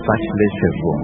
فصل سوم.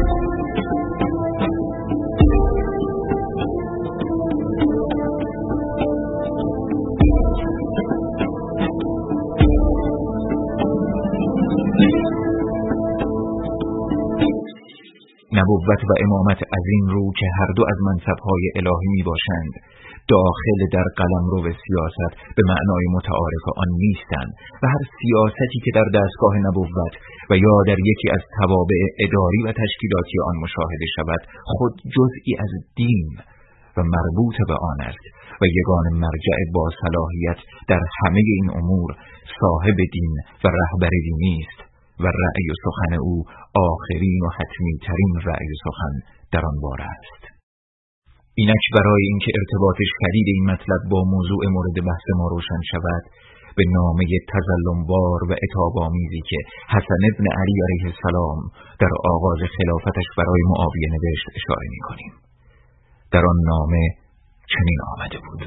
نبوت و امامت از این رو که هر دو از منصب‌های الهی می باشند، داخل در قلمرو سیاست به معنای متعارف آن نیستند و هر سیاستی که در دستگاه نبوت و یا در یکی از توابع اداری و تشکیلاتی آن مشاهده شود خود جزئی از دین و مربوط به آن است و یگان مرجع با صلاحیت در همه این امور صاحب دین و رهبر دینی است و رأی و سخن او آخرین و حتمی ترین رأی و سخن در آن باره است. اینک برای اینکه ارتباط شدید این مطلب با موضوع مورد بحث ما روشن شود، به نامه تظلمبار و عتاب‌آمیزی که حسن ابن علی علیه السلام در آغاز خلافتش برای معاویه نوشت اشاره می‌کنیم. در آن نامه چنین آمده بود: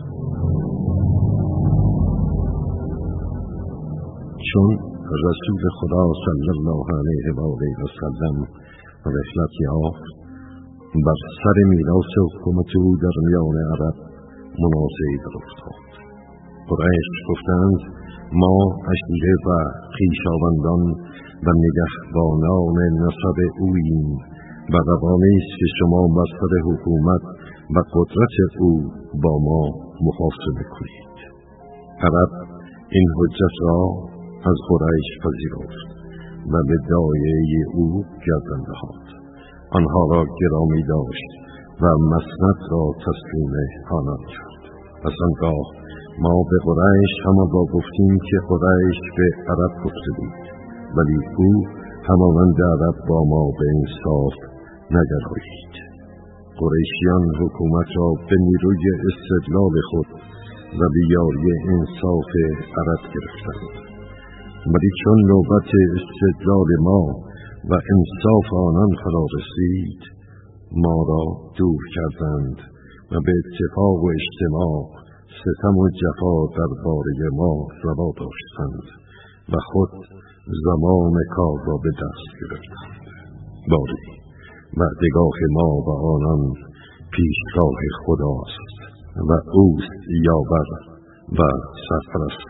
چون رسول خدا صلی الله علیه و آله و سلم رحلت یافت، بر سر میراث حکومت او در میان عرب منازعه افتاد. قریش گفتند ما عشیره و خویشاوندان و نگهبانان نسب اوییم و روانی است که شما بر سر حکومت و قدرت او با ما محاسبه کنید. عرب این حجت را از قریش پذیرفت و به داعیه او گردن نهاد. آنها را گرامی داشت و مسند را تسلیم آنان کرد. پس آنگاه ما به قریش همان گفتیم که قریش به عرب گفته بود، ولی او همانند عرب با ما به انصاف نگرایید. قریشیان حکومت را به نیروی استدلال خود و به یاری انصاف عرب گرفتند، ولی چون نوبت استدلال ما و انصاف آنان فرا رسید، ما را دور کردند و به اتفاق و اجتماع ستم و جفا درباره ما روا داشتند و خود زمان کار را به دست گرفتند. باری وعدگاه ما و آنان پیشگاه خداست و اوست یاور و سرپرست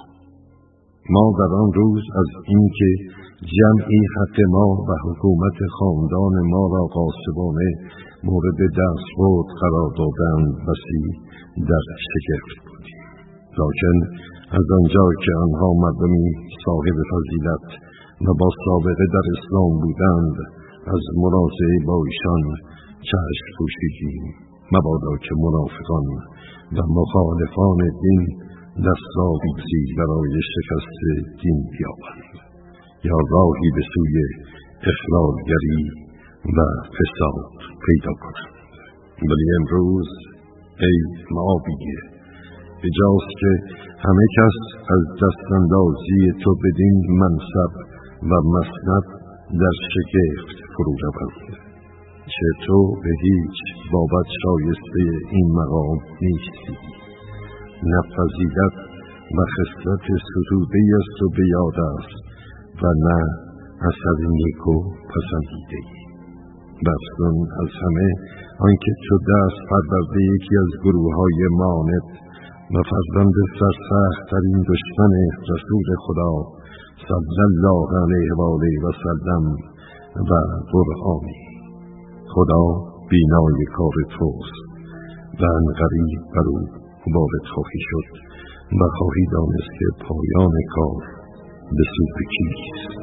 ما در آن روز از اینکه جمعی حق ما و حکومت خاندان ما را غاصبانه مورد دستبرد قرار دادند بسی در شگفت بودیم. لکن از آنجا که آنها مردمی صاحب فضیلت و با سابقه در اسلام بودند، از منازعه با ایشان چشم پوشیدیم، مبادا که منافقان و مخالفان دین دستاویزی برای شکست دین بیابند یا راهی به سوی اخلالگری و فساد پیدا کنند. ولی امروز ای معاویه، بجاست که همه کس از دستاندازی تو بدین منصب و مسند در شگفت فرو روند، چه تو به هیچ بابت شایسته این مقام نیستی. نه فضیلت و خصلت ستوده است و به یاد است و نه اثر نیکو پسندیده ای. بستن از همه آنکه تو دست پرورده یکی از گروه های مانت و فرزند سرسخت ترین دشمن رسول خدا صلی الله علیه و آله و سلم و برهانی. خدا بینای کار توست و انقریب بر او وارد خواهی شد و خواهی دانست که پایان کار به سوی کیست.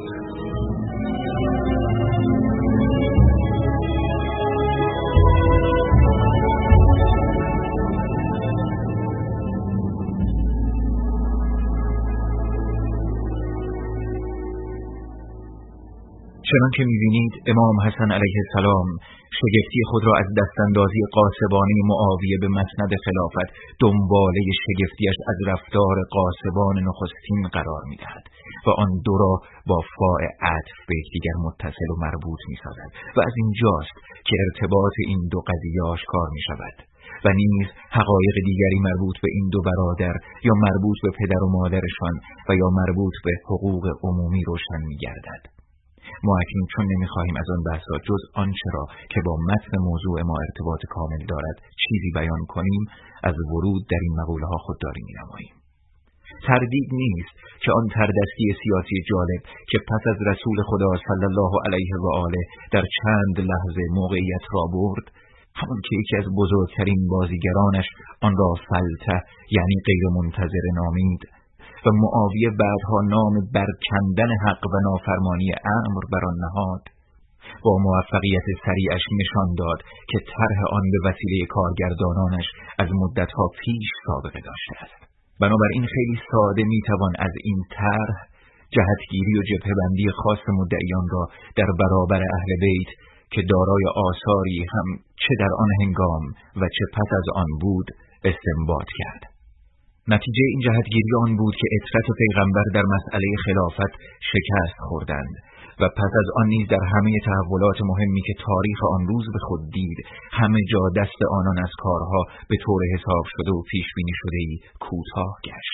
چنانکه می‌بینید امام حسن علیه السلام شگفتی خود را از دستاندازی غاصبانه معاویه به مسند خلافت دنباله شگفتیش از رفتار غاصبان نخستین قرار می‌دهد و آن دو را با فاء عطف به یکدیگر متصل و مربوط می‌سازد و از اینجاست که ارتباط این دو قضیه آشکار می‌شود و نیز حقایق دیگری مربوط به این دو برادر یا مربوط به پدر و مادرشان و یا مربوط به حقوق عمومی روشن می‌گردد. ما اکنون چون نمیخواهیم از آن بحثا جز آنچه را که با متن موضوع ما ارتباط کامل دارد چیزی بیان کنیم، از ورود در این مقوله ها خودداری می‌نماییم. تردید نیست که آن تردستی سیاسی جالب که پس از رسول خدا صلی الله علیه و آله در چند لحظه موقعیت را برد، همون که یکی از بزرگترین بازیگرانش آن را فلته یعنی غیر منتظر نامید و معاویه بعدها نام برکندن حق و نافرمانی امر بر آن نهاد، با موفقیت سریعش نشان داد که طرح آن به وسیله کارگردانانش از مدتها پیش سابقه داشته است. بنابراین خیلی ساده میتوان از این طرح جهتگیری و جبهه‌بندی خاص مدعیان را در برابر اهل بیت که دارای آثاری هم چه در آن هنگام و چه پس از آن بود استنباط کرد. نتیجه این جهتگیری آن بود که عترت پیغمبر در مسئله خلافت شکست خوردند و پس از آن نیز در همه تحولات مهمی که تاریخ آن روز به خود دید، همه جا دست آنان از کارها به طور حساب شده و پیش بینی شده‌ای کوتاه گشت.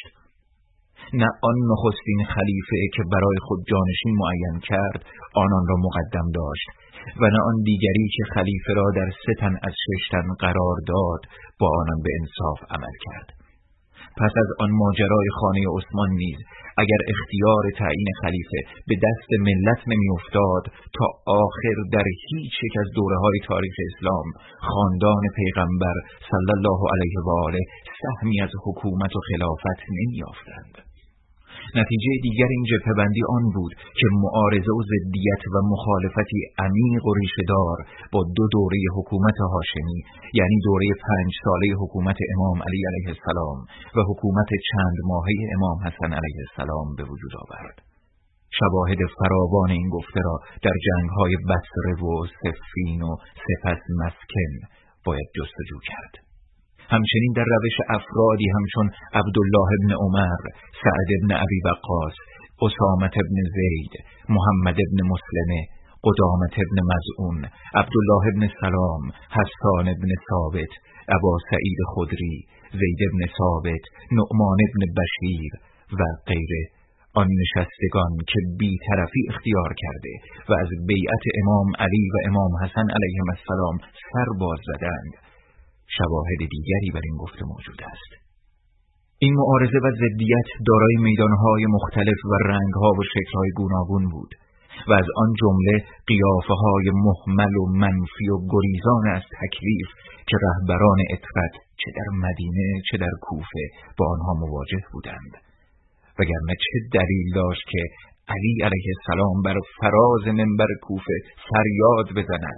نه آن نخستین خلیفه که برای خود جانشین معین کرد آنان را مقدم داشت و نه آن دیگری که خلیفه را در 3 تن از 6 تن قرار داد با آنان به انصاف عمل کرد. پس از آن ماجرای خانه عثمان نیز اگر اختیار تعیین خلیفه به دست ملت نمی افتاد، تا آخر در هیچ یک از دوره‌های تاریخ اسلام خاندان پیغمبر صلی الله علیه و آله سهمی از حکومت و خلافت نمی یافتند. نتیجه دیگر این جبهه‌بندی آن بود که معارضه و ضدیت و مخالفتی عمیق و ریشه‌دار با 2 دوره حکومت هاشمی، یعنی دوره 5 ساله حکومت امام علی علیه السلام و حکومت چند ماهه امام حسن علیه السلام به وجود آورد. شواهد فراوان این گفته را در جنگ‌های بصره و صفین و سپس مسکن باید جستجو کرد. همچنین در روش افرادی همچون عبدالله ابن عمر، سعد ابن ابی وقاص، اسامه ابن زید، محمد ابن مسلمه، قدامه ابن مظعون، عبدالله ابن سلام، حسان ابن ثابت، ابا سعید خدری، زید ابن ثابت، نعمان ابن بشیر و غیره، آن نشستگان که بی‌طرفی اختیار کرده و از بیعت امام علی و امام حسن علیهم السلام سر باز زدند، شواهد دیگری بر این گفته موجود است. این معارضه و ضدیت دارای میدانهای مختلف و رنگها و شکلهای گوناگون بود و از آن جمله قیافه‌های مهمل و منفی و گریزان از تکلیف که رهبران عترت چه در مدینه چه در کوفه با آنها مواجه بودند، وگرنه چه دلیل داشت که علی علیه السلام بر فراز منبر کوفه فریاد بزند: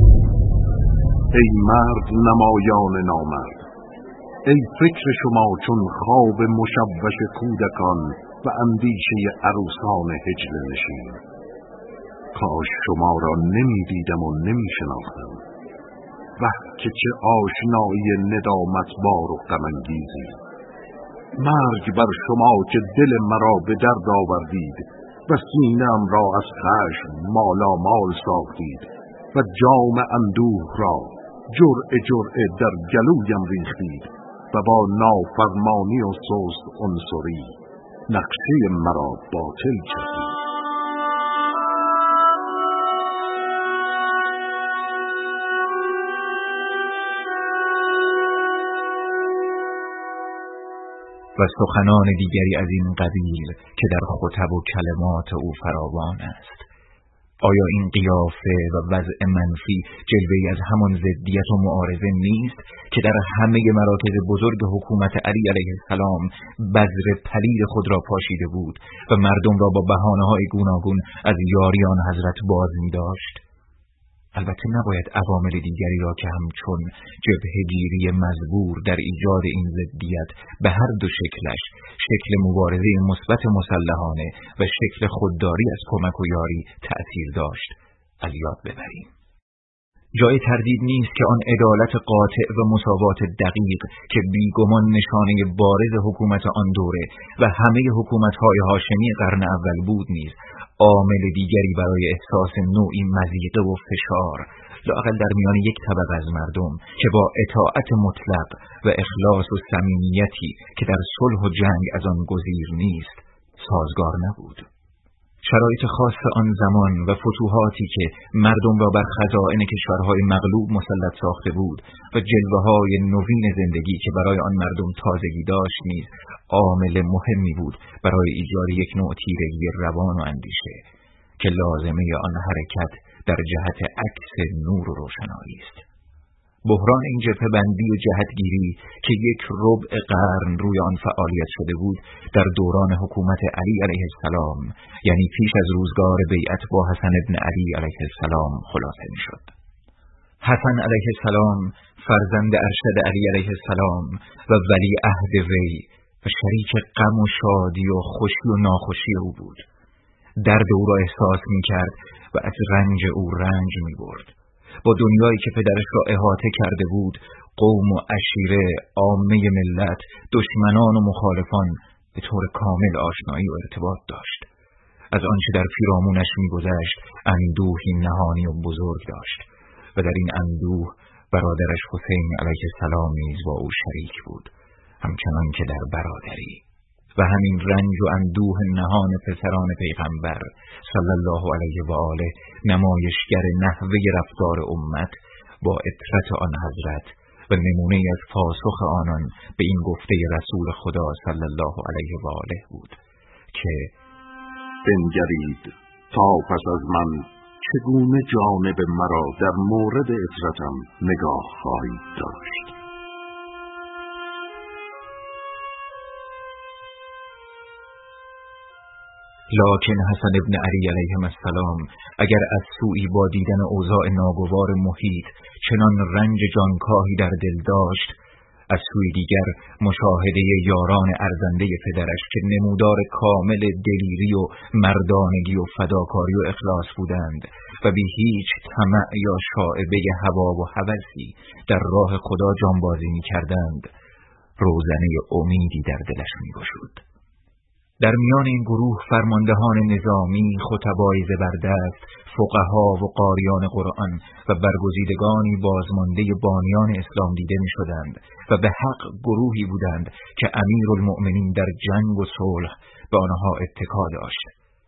ای مرد نمایان نامرد، ای فکر شما چون خواب مشوش کودکان و اندیشه عروسان هجله نشین. کاش شما را نمی دیدم و نمی شناختم. وه که چه آشنایی ندامت بار و غم‌انگیزی. مرگ بر شما که دل مرا به درد آوردید و سینه‌ام را از خشم مالامال ساختید و جام اندوه را جرعه جرعه در گلویم ریختید و با نافرمانی و سست عنصری نقشه مرا باطل کردید. و سخنان دیگری از این قبیل که در خطب و کلمات او فراوان است. آیا این قیافه و وضع منفی جلوه‌ای از همان ضدیت و معارضه نیست که در همه مراکز بزرگ حکومت علی علیه السلام بذر پلید خود را پاشیده بود و مردم را با بهانه‌های گوناگون از یاری آن حضرت باز می‌داشت؟ البته نباید عوامل دیگری را که همچون جبهه‌گیری مزبور در ایجاد این ضدیت به هر دو شکلش، شکل مبارزه مثبت مسلحانه و شکل خودداری از کمک و یاری تأثیر داشت، از یاد ببریم. جای تردید نیست که آن عدالت قاطع و مساوات دقیق که بیگمان نشانه بارز حکومت آن دوره و همه حکومت‌های هاشمی قرن اول بود نیز عامل دیگری برای احساس نوعی مضیقه و فشار لااقل در میان یک طبقه از مردم که با اطاعت مطلق و اخلاص و صمیمیتی که در صلح و جنگ از آن گزیر نیست سازگار نبود. شرایط خاص آن زمان و فتوحاتی که مردم را بر خزائن کشورهای مغلوب مسلط ساخته بود و جلوه‌های نوین زندگی که برای آن مردم تازگی داشت نیز عامل مهمی بود برای ایجاد یک نوع تیرگی روان و اندیشه که لازمه آن حرکت در جهت عکس نور و روشنایی است. بحران این جبهه بندی و جهتگیری که یک ربع قرن روی آن فعالیت شده بود در دوران حکومت علی علیه السلام، یعنی پیش از روزگار بیعت با حسن ابن علی علیه السلام خلاصه می شد. حسن علیه السلام فرزند ارشد علی علیه السلام و ولی عهد وی و شریک غم و شادی و خوشی و ناخوشی او بود. درد او را احساس می کرد و از رنج او رنج می برد. با دنیایی که پدرش را احاطه کرده بود، قوم و عشیره، عامه ملت، دشمنان و مخالفان به طور کامل آشنایی و ارتباط داشت. از آنچه در پیرامونش می‌گذشت اندوهی نهانی و بزرگ داشت و در این اندوه برادرش حسین علیه السلام نیز با او شریک بود، همچنان که در برادری. و همین رنج و اندوه نهان پسران پیغمبر صلی الله علیه و آله نمایشگر نحوه رفتار امت با اطرت آن حضرت و نمونه از پاسخ آنان به این گفته رسول خدا صلی الله علیه و آله بود که بنگرید تا پس از من چگونه جانب مرا در مورد اطرتم نگاه خواهید داشت. لکن حسن ابن علی علیه السلام اگر از سوی با دیدن اوضاع ناگوار محیط چنان رنج جانکاهی در دل داشت، از سوی دیگر مشاهده یاران ارزنده پدرش که نمودار کامل دلیری و مردانگی و فداکاری و اخلاص بودند و بی هیچ طمع یا شائبه هوا و هوسی در راه خدا جانبازی می کردند، روزنه امیدی در دلش می گشود. در میان این گروه فرماندهان نظامی، خطبای زبردست، فقها و قاریان قرآن و برگزیدگانی بازمانده بانیان اسلام دیده می شدند و به حق گروهی بودند که امیرالمؤمنین در جنگ و صلح به آنها اتکا داشت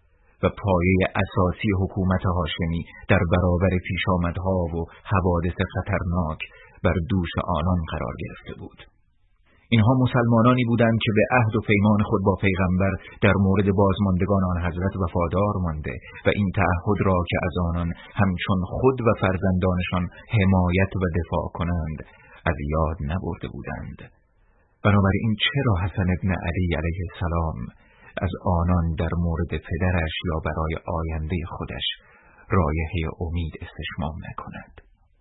و پایه اساسی حکومت هاشمی در برابر پیشامدها و حوادث خطرناک بر دوش آنان قرار گرفته بود. اینها مسلمانانی بودند که به عهد و پیمان خود با پیغمبر در مورد بازماندگان آن حضرت وفادار مانده و این تعهد را که از آنان همچون خود و فرزندانشان حمایت و دفاع کنند از یاد نبرده بودند. بنابراین چرا حسن ابن علی علیه السلام از آنان در مورد پدرش یا برای آینده خودش رایحه امید استشمام نکند؟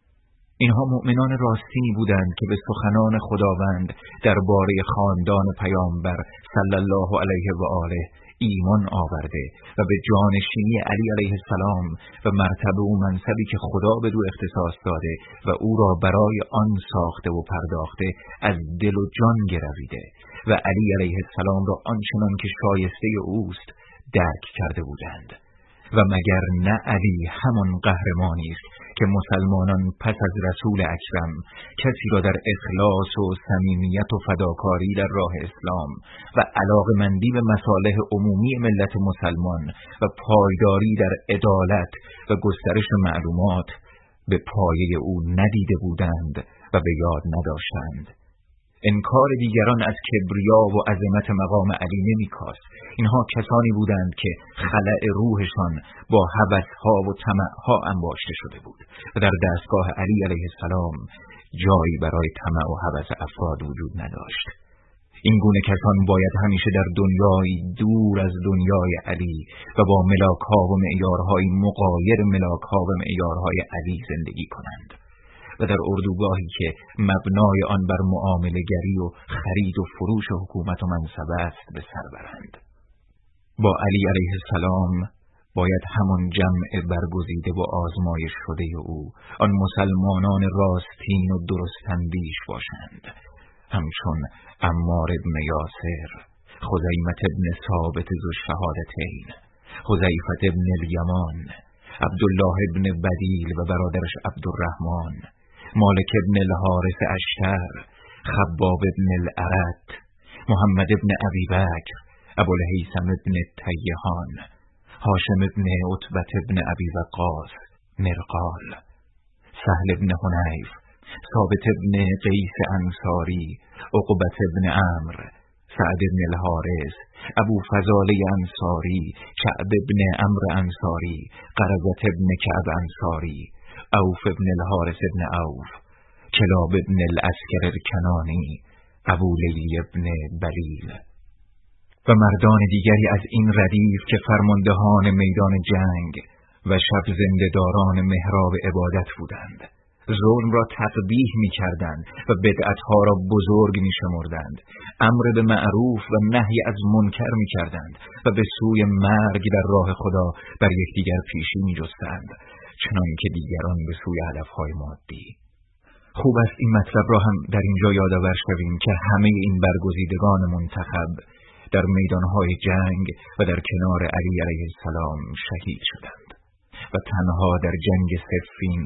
اینها مؤمنان راستینی بودند که به سخنان خداوند درباره خاندان پیامبر صلی الله علیه و آله ایمان آورده و به جانشینی علی علیه السلام و مرتبه و منصبی که خدا به او اختصاص داده و او را برای آن ساخته و پرداخته از دل و جان گرویده و علی علیه السلام را آنچنان که شایسته اوست درک کرده بودند. و مگر نه علی همان قهرمانی است که مسلمانان پس از رسول اکرم کسی را در اخلاص و صمیمیت و فداکاری در راه اسلام و علاقه‌مندی به مصالح عمومی ملت مسلمان و پایداری در عدالت و گسترش معلومات به پایه او ندیده بودند و به یاد نداشتند. انکار دیگران از کبریا و عظمت مقام علی نمی‌کاست. اینها کسانی بودند که خلأ روحشان با هوس‌ها و طمع‌ها انباشته شده بود و در دستگاه علی علیه السلام جایی برای طمع و هوس افراد وجود نداشت. این گونه کسان باید همیشه در دنیایی دور از دنیای علی و با ملاک‌ها و معیارهای مغایر ملاک‌ها و معیارهای علی زندگی کنند و در اردوگاهی که مبنای آن بر معامله گری و خرید و فروش حکومت و منصب است به سر برند. با علی علیه السلام باید همان جمع برگزیده و آزمایش شده او، آن مسلمانان راستین و درستندیش باشند، همچون عمار ابن یاسر، خزیمة ابن ثابت ذو الشهادتین، حذیفة ابن الیمان، عبدالله ابن بدیل و برادرش عبدالرحمن، مالک ابن الحارث اشتر، خباب ابن الارت، محمد ابن ابی بکر، ابوالهیثم ابن تیهان، هاشم ابن عتبة ابن ابی وقاص مرقال، سهل ابن حنیف، ثابت ابن قیس انصاری، عقبة ابن عمرو، سعد ابن الحارث، ابو فضاله انصاری، کعب ابن عمرو انصاری، قرظة ابن کعب انصاری، عوف ابن الحارث ابن عوف، کلاب ابن العسکر الکنانی، ابو لیلی ابن بلیل و مردان دیگری از این ردیف که فرماندهان میدان جنگ و شب زنده‌داران محراب عبادت بودند. ظلم را تقبیح می کردند و بدعتها را بزرگ می شمردند. امر به معروف و نهی از منکر می کردند و به سوی مرگ در راه خدا بر یکدیگر پیشی می جستند، چنان که دیگران به سوی هدفهای مادی. خوب است این مطلب را هم در اینجا یادآور شویم که همه این برگزیدگان منتخب در میدانهای جنگ و در کنار علی علیه السلام شهید شدند و تنها در جنگ صفین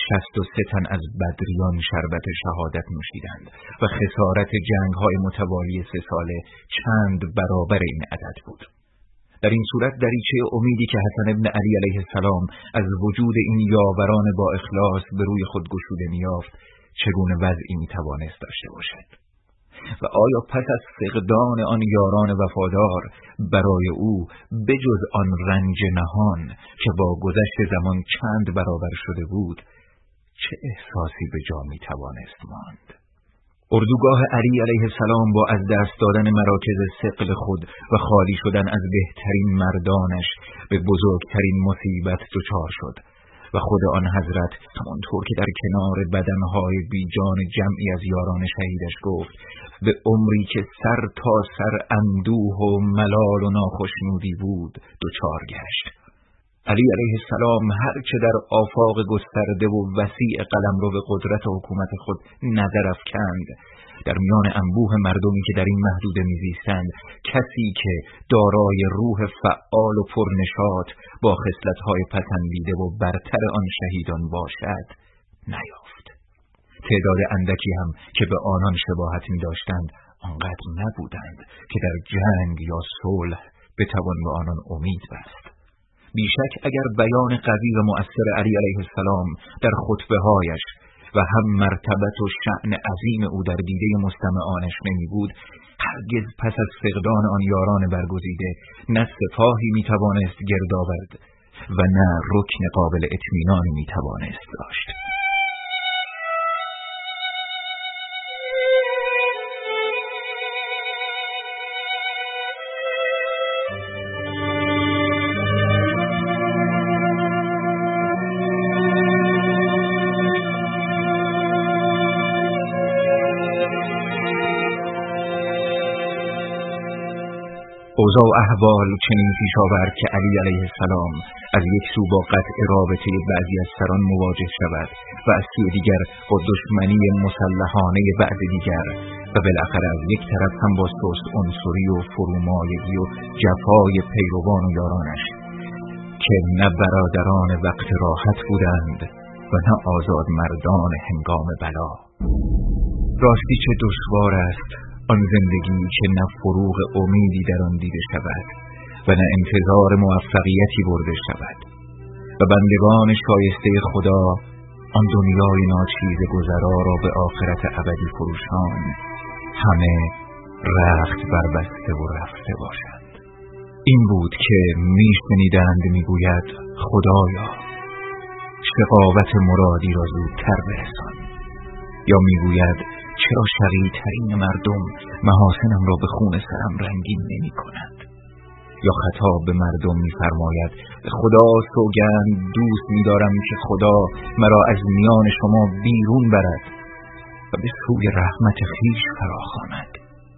63 تن از بدریان شربت شهادت نوشیدند و خسارت جنگ‌های متوالی 3 ساله چند برابر این عدد بود. در این صورت دریچه امیدی که حسن ابن علی علیه السلام از وجود این یاوران با اخلاص به روی خود گشوده می‌یافت چگونه وضعی می‌توانست داشته باشد؟ و آیا پس از فقدان آن یاران وفادار برای او بجز آن رنج نهان که با گذشت زمان چند برابر شده بود چه احساسی به جا می توانست ماند؟ اردوگاه علی علیه السلام با از دست دادن مراکز ثقل خود و خالی شدن از بهترین مردانش به بزرگترین مصیبت دچار شد و خود آن حضرت همانطور که در کنار بدنهای بیجان جمعی از یاران شهیدش گفت به عمری که سر تا سر اندوه و ملال و ناخشنودی بود دچار گشت. علی علیه السلام هرچه در آفاق گسترده و وسیع قلمرو قدرت و حکومت خود نظر افکند، در میان انبوه مردمی که در این محدوده میزیستند کسی که دارای روح فعال و پرنشاط با خصلت‌های پسندیده و برتر آن شهیدان باشد نیافت. تعداد اندکی هم که به آنان شباهت می‌داشتند آنقدر نبودند که در جنگ یا صلح بتوان به آنان امید بست. بیشک اگر بیان قوی و مؤثر علی علیه السلام در خطبه‌هایش و هم مرتبت و شأن عظیم او در دیده مستمعانش نمی بود، هرگز پس از فقدان آن یاران برگزیده نه سپاهی می توانست گرد آورد و نه رکن قابل اطمینانی می توانست داشت. اوضاع احوال چنین پیش آورد که علی علیه السلام از یک سو با قطع رابطه بعضی از سران مواجه شود و از سوی دیگر با دشمنی مسلحانه بعض دیگر و بالاخره از یک طرف هم با سست عنصری و فرومایگی و جفای پیروان و یارانش که نه برادران وقت راحت بودند و نه آزاد مردان هنگام بلا. راستی چه دشوار است آن زندگی که نه فروغ امیدی در آن دیده شود و نه انتظار موفقیتی برده شود و بندگان شایسته خدا آن دنیای ناچیز گذرا را به آخرت ابدی فروشان همه رخت بربسته و رفته باشند. این بود که میشنیدند میگوید خدایا شقاوت مرادی را زودتر برسان، یا میگوید چرا شقی‌ترین مردم محاسنم را به خون سرم رنگین نمی کند، یا خطاب به مردم می‌فرماید خدا سوگند دوست می‌دارم که خدا مرا از میان شما بیرون برد و به سوی رحمت خویش فراخواند.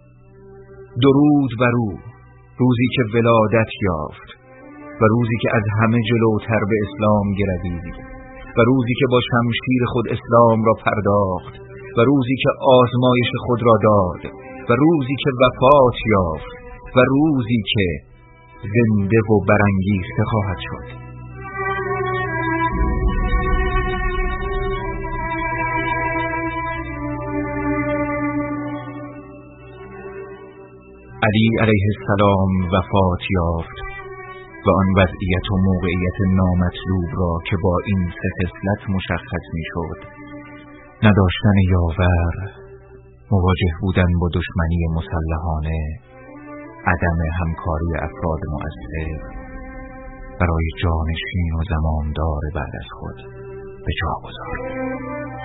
درود بر او روزی که ولادت یافت و روزی که از همه جلوتر به اسلام گروید و روزی که با شمشیر خود اسلام را پرداخت و روزی که آزمایش خود را داد و روزی که وفات یافت و روزی که زنده و برانگیخته خواهد شد. علی علیه السلام وفات یافت و آن وضعیت و موقعیت نامطلوب را که با این سه خصلت مشخص میشد، نداشتن یاور، مواجه بودن با دشمنی مسلحانه، عدم همکاری افراد مؤثر، برای جانشین و زمامدار بعد از خود به جا گذارد.